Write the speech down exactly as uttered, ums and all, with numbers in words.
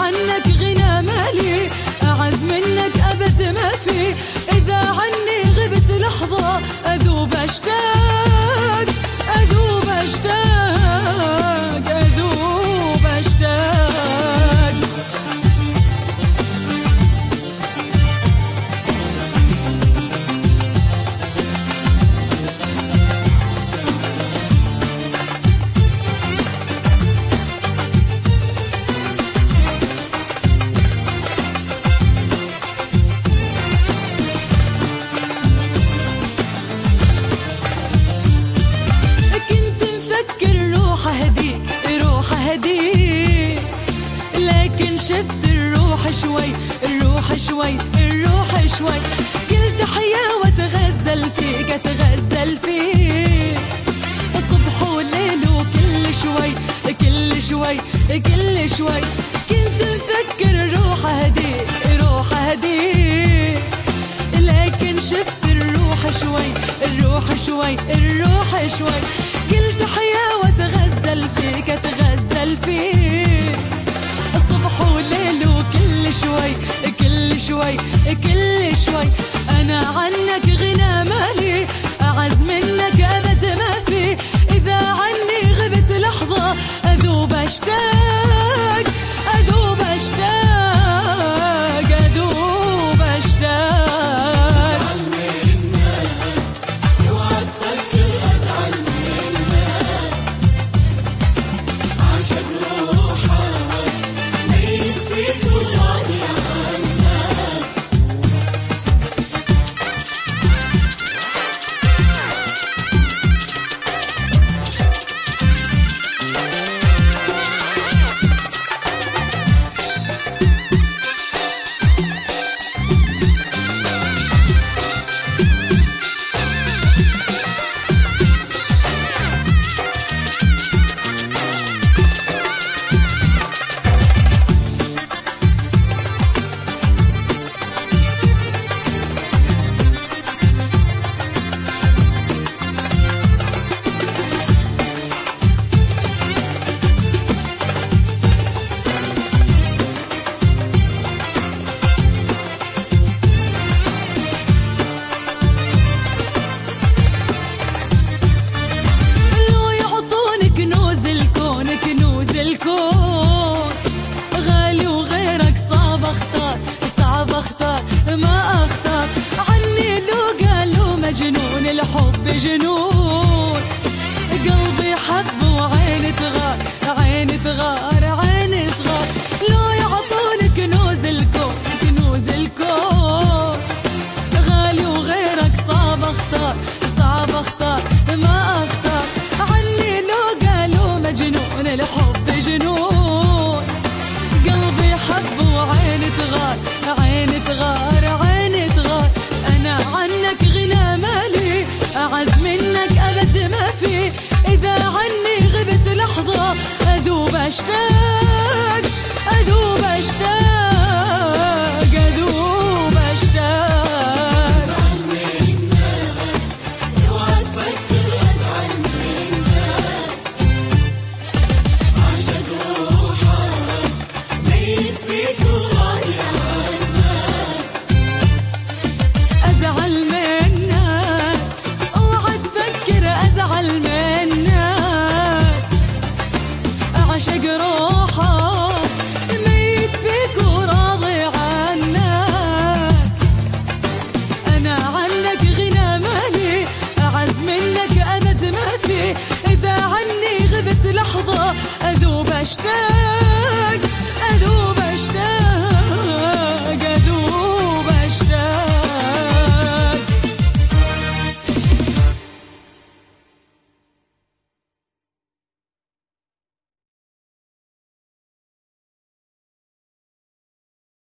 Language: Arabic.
عنك غنى مالي أعز منك أبد ما في. إذا عني غبت لحظة أذوب أشتاق أذوب أشتاق أذوب أشتاق. هديك روح هديك لكن شفت الروح شوي الروح شوي الروح شوي. قلت حيا واتغزل فيك اتغزل فيك الصبح والليل وكل شوي كل شوي كل شوي. كنت مفكر الروح هديك روح هديك لكن شفت الروح شوي الروح شوي الروح شوي. قلت حيا واتغزل فيك اتغزل فيك الصبح والليل وكل شوي كل شوي كل شوي. انا عنك غنى مالي اعز منك ابد ما في. اذا عني غبت لحظة اذوب اشتاق اذوب اشتاق اذوب اشتاق. غالي وغيرك صعب اختار صعب اختار ما اختار. عني لو قالوا مجنون الحب جنون قلبي حب وعيني تغار عيني تغار عيني تغار. لو يعطوني كنوز الكون كنوز الكون غالي وغيرك صعب اختار صعب اختار ما اختار. عني لو قالوا مجنون الحب جنون قلبي حب وعيني تغار عيني تغار عيني تغار. انا عنك غنى مالي اعز منك ابد ما في. اذا عني غبت لحظة اذوب اشتاق اذوب اشتاق اذوب اشتاق. أزعل منك اوعى تفكر أزعل منك أعشق روحك ميت فيك وراضي عنك. أنا عنك غنى مالي أعز منك أبد ما في. إذا عني غبت لحظة أذوب أشتاق أذوب أشتاق